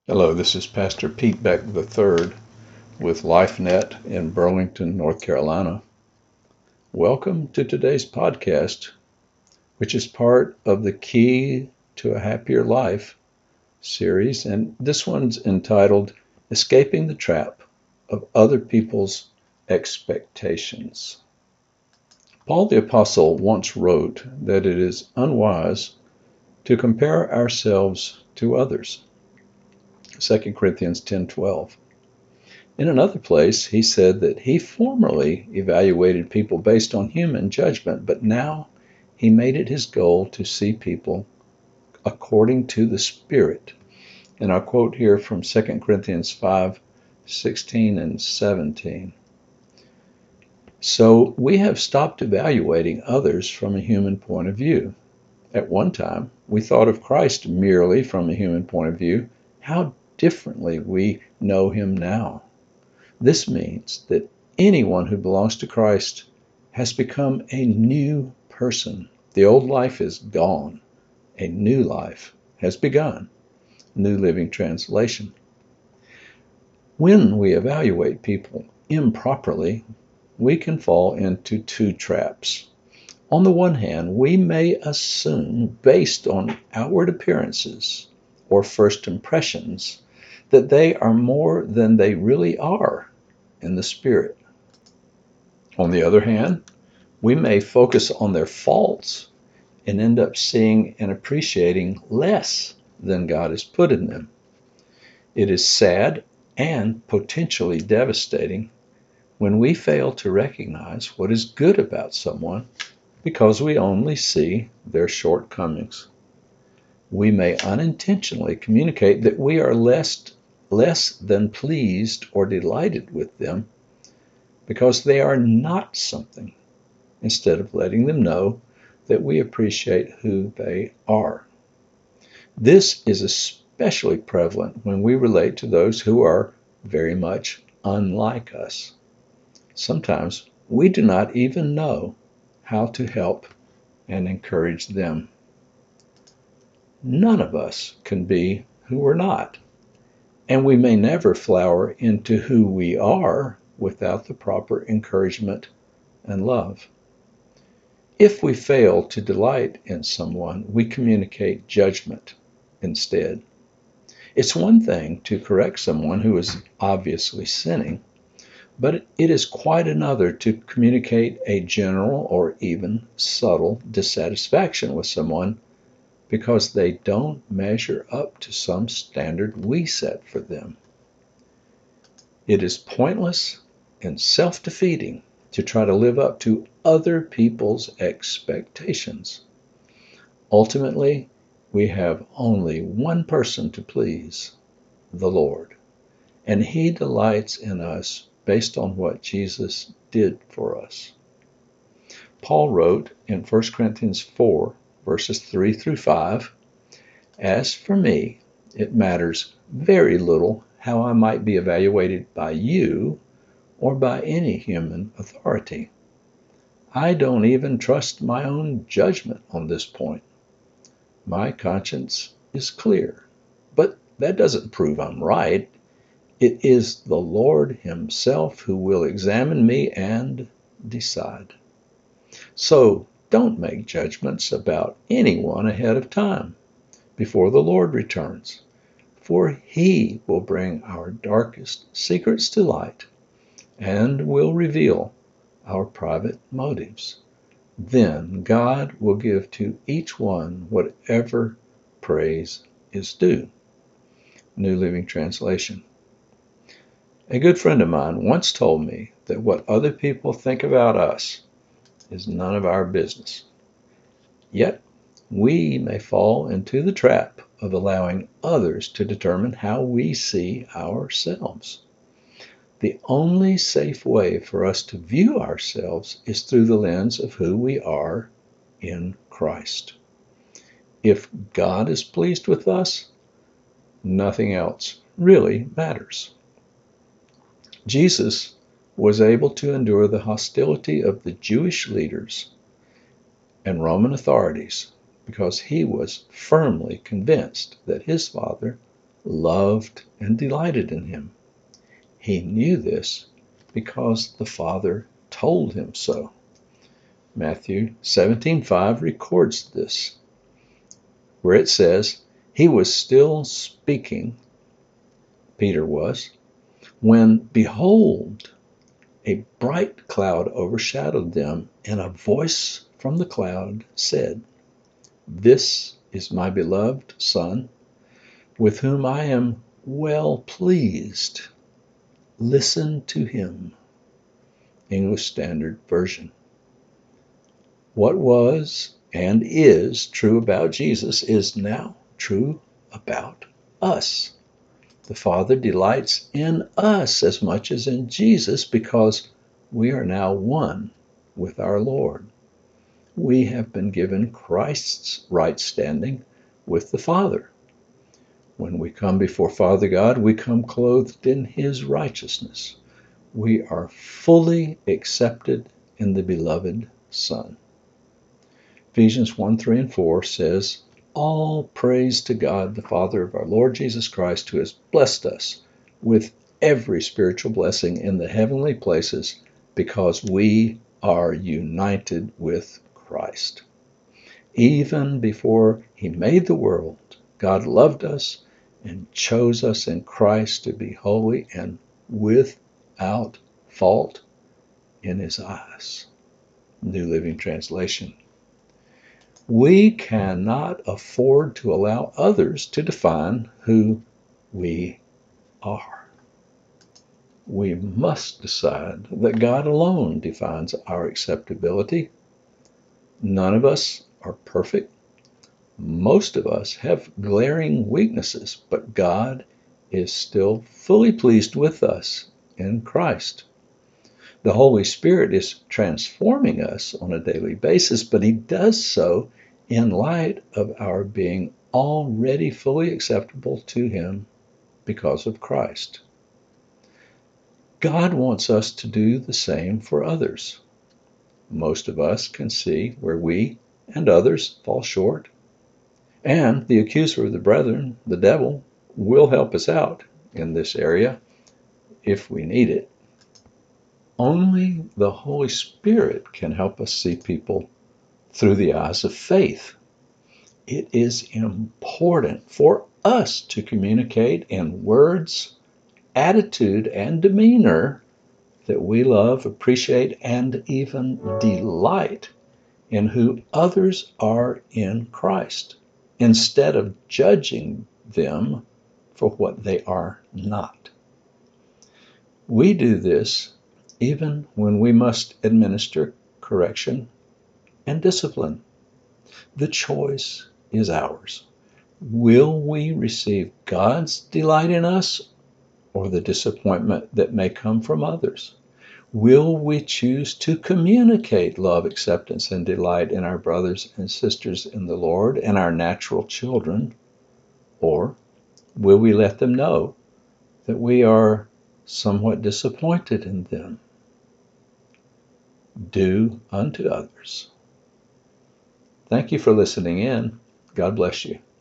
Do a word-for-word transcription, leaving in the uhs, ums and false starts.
Hello, this is Pastor Pete Beck the third with LifeNet in Burlington, North Carolina. Welcome to today's podcast, which is part of the Key to a Happier Life series, and this one's entitled Escaping the Trap of Other People's Expectations. Paul the Apostle once wrote that it is unwise to compare ourselves to others. Second Corinthians ten twelve. In another place, he said that he formerly evaluated people based on human judgment, but now he made it his goal to see people according to the Spirit. And I'll quote here from Second Corinthians five sixteen and seventeen. So we have stopped evaluating others from a human point of view. At one time, we thought of Christ merely from a human point of view. How differently we know him now. This means that anyone who belongs to Christ has become a new person. The old life is gone. A new life has begun. New Living Translation. When we evaluate people improperly, we can fall into two traps. On the one hand, we may assume, based on outward appearances or first impressions, that they are more than they really are in the Spirit. On the other hand, we may focus on their faults and end up seeing and appreciating less than God has put in them. It is sad and potentially devastating when we fail to recognize what is good about someone because we only see their shortcomings. We may unintentionally communicate that we are less, less than pleased or delighted with them because they are not something, instead of letting them know that we appreciate who they are. This is especially prevalent when we relate to those who are very much unlike us. Sometimes we do not even know how to help and encourage them. None of us can be who we're not, and we may never flower into who we are without the proper encouragement and love. If we fail to delight in someone, we communicate judgment instead. It's one thing to correct someone who is obviously sinning, but it is quite another to communicate a general or even subtle dissatisfaction with someone because they don't measure up to some standard we set for them. It is pointless and self-defeating to try to live up to other people's expectations. Ultimately, we have only one person to please, the Lord, and he delights in us based on what Jesus did for us. Paul wrote in First Corinthians four, verses three through five, "As for me, it matters very little how I might be evaluated by you or by any human authority. I don't even trust my own judgment on this point. My conscience is clear, but that doesn't prove I'm right. It is the Lord himself who will examine me and decide. So don't make judgments about anyone ahead of time, before the Lord returns, for he will bring our darkest secrets to light and will reveal our private motives. Then God will give to each one whatever praise is due." New Living Translation. A good friend of mine once told me that what other people think about us is none of our business. Yet, we may fall into the trap of allowing others to determine how we see ourselves. The only safe way for us to view ourselves is through the lens of who we are in Christ. If God is pleased with us, nothing else really matters. Jesus was able to endure the hostility of the Jewish leaders and Roman authorities because he was firmly convinced that his Father loved and delighted in him. He knew this because the Father told him so. Matthew seventeen five records this, where it says, "He was still speaking," Peter was, "when, behold, a bright cloud overshadowed them, and a voice from the cloud said, 'This is my beloved Son, with whom I am well pleased. Listen to him.'" English Standard Version. What was and is true about Jesus is now true about us. The Father delights in us as much as in Jesus because we are now one with our Lord. We have been given Christ's right standing with the Father. When we come before Father God, we come clothed in his righteousness. We are fully accepted in the beloved Son. Ephesians one, three, and four says, "All praise to God, the Father of our Lord Jesus Christ, who has blessed us with every spiritual blessing in the heavenly places because we are united with Christ." Even before he made the world, God loved us and chose us in Christ to be holy and without fault in his eyes. New Living Translation. We cannot afford to allow others to define who we are. We must decide that God alone defines our acceptability. None of us are perfect. Most of us have glaring weaknesses, but God is still fully pleased with us in Christ. The Holy Spirit is transforming us on a daily basis, but he does so in light of our being already fully acceptable to him because of Christ. God wants us to do the same for others. Most of us can see where we and others fall short, and the accuser of the brethren, the devil, will help us out in this area if we need it. Only the Holy Spirit can help us see people through the eyes of faith. It is important for us to communicate in words, attitude, and demeanor that we love, appreciate, and even delight in who others are in Christ, instead of judging them for what they are not. We do this even when we must administer correction and discipline. The choice is ours. Will we receive God's delight in us or the disappointment that may come from others? Will we choose to communicate love, acceptance, and delight in our brothers and sisters in the Lord and our natural children? Or will we let them know that we are somewhat disappointed in them? Do unto others. Thank you for listening in. God bless you.